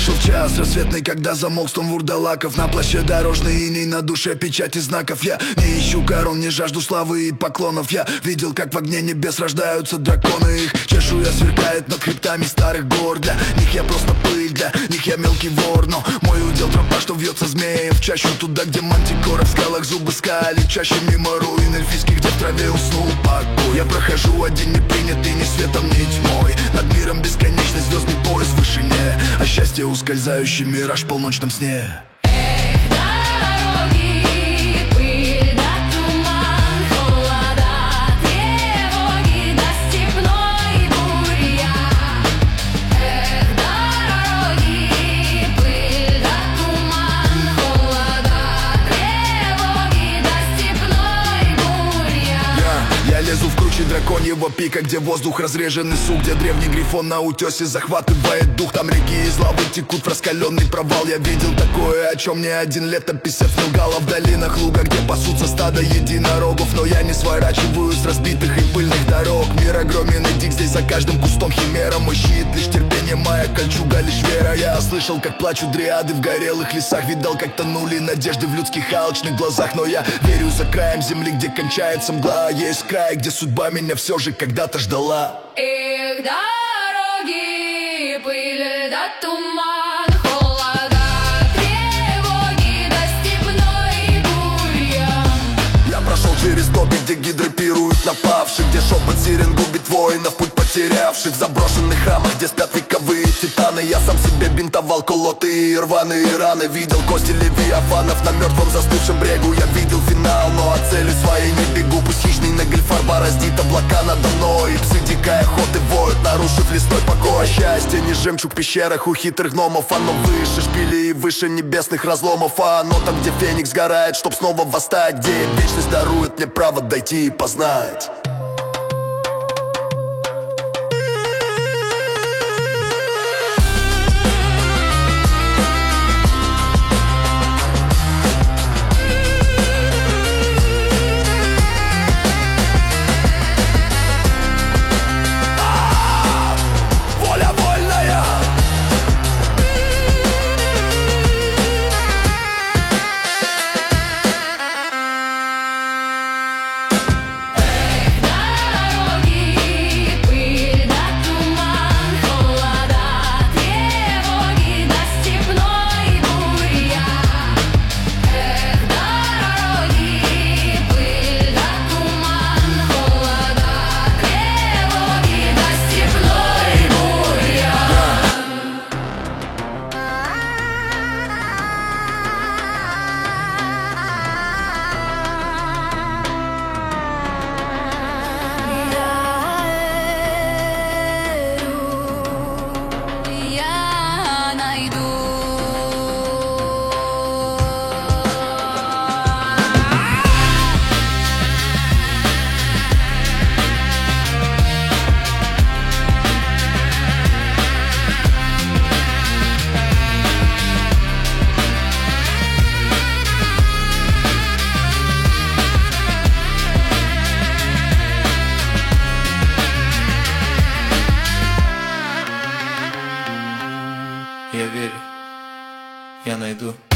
Пришел час рассветный, когда замолк стон вурдалаков. На плаще дорожный иней, на душе печати знаков. Я не ищу корон, не жажду славы и поклонов. Я видел, как в огне небес рождаются драконы. Их чешуя сверкает над хребтами старых гор. Для них я просто пыль, для них я мелкий вор. Но мой удел тропа, что вьется змея в чащу, туда, где мантикора в скалах зубы скали. Чаще мимо руин эльфийских, где в траве уснул покой. Я прохожу один, не принятый ни светом, ни тьмой. Над миром бесконечный звездный пояс в вышине, а счастье ускользающий мираж в полночном сне. Я лезу в круче драконьего пика, где воздух разреженный сук, где древний грифон на утесе захватывает дух. Там реки из лавы текут в раскаленный провал. Я видел такое, о чем мне один летописец лгала. В долинах луга, где пасутся стадо единорогов. Но я не сворачиваю с разбитых и пыльных дорог. Мир огромен и дик, здесь за каждым кустом химера. Мой щит лишь терпение, моя кольчуга лишь вера. Я слышал, как плачут дриады в горелых лесах. Видал, как тонули надежды в людских алчных глазах. Но я верю, за краем земли, где кончается мгла, есть край, где судьба меня все же когда-то ждала. Их дороги, пыль да туман, холода, тревоги да степной бурьян. Я прошел через топи, где гидры пируют напавших, где шепот сирен губит воинов, путь потерявших. В заброшенных храмах, где спят вековые титаны. Я сам себе бинтовал колоты и рваные раны. Видел кости левиафанов на мертвом застывшем брегу. Я видел финал, но от цели своей не бегу. Пусть хищный Нагльфар бороздит облака надо мной, и псы дикой охоты воют, нарушив лесной покой. Счастье не жемчуг в пещерах у хитрых гномов. Оно выше шпилей и выше небесных разломов. А оно там, где феникс сгорает, чтоб снова восстать, где вечность дарует мне право дойти и познать. Я верю, я найду.